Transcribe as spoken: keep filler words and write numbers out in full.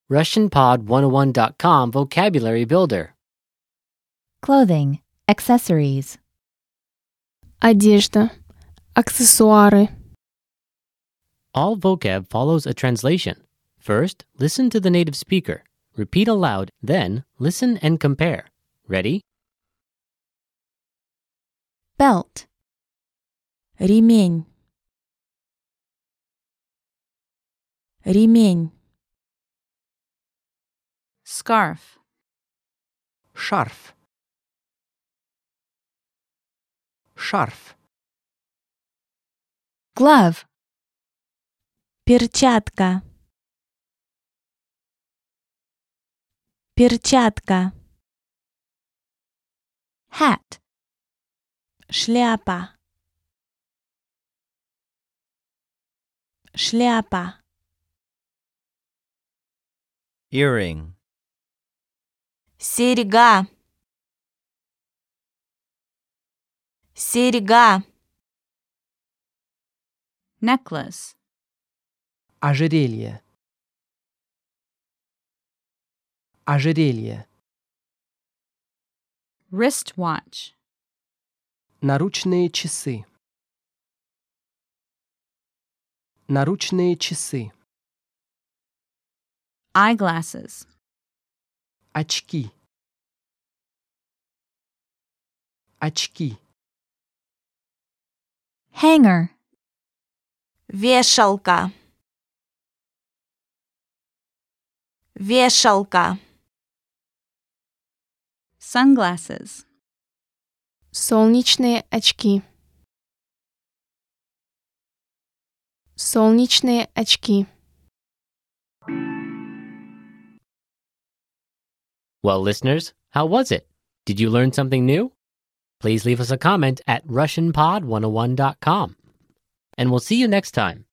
Russian Pod one oh one dot com Vocabulary Builder. Clothing, accessories. Одежда, аксессуары. All vocab follows a translation. First, listen to the native speaker. Repeat aloud, then listen and compare. Ready? Belt, Ремень. Ремень. Scarf. Шарф. Шарф. glove, Перчатка. Перчатка. hat, Шляпа. Шляпа. Earring. Серьга. Серьга. Necklace. Ожерелье. Ожерелье. Wristwatch. Наручные часы. Наручные часы. Eyeglasses. Очки. Очки. hanger, Вешалка. Вешалка. Sunglasses. Солнечные очки. Солнечные очки. Well, listeners, how was it? Did you learn something new? Please leave us a comment at Russian Pod one oh one dot com. And we'll see you next time.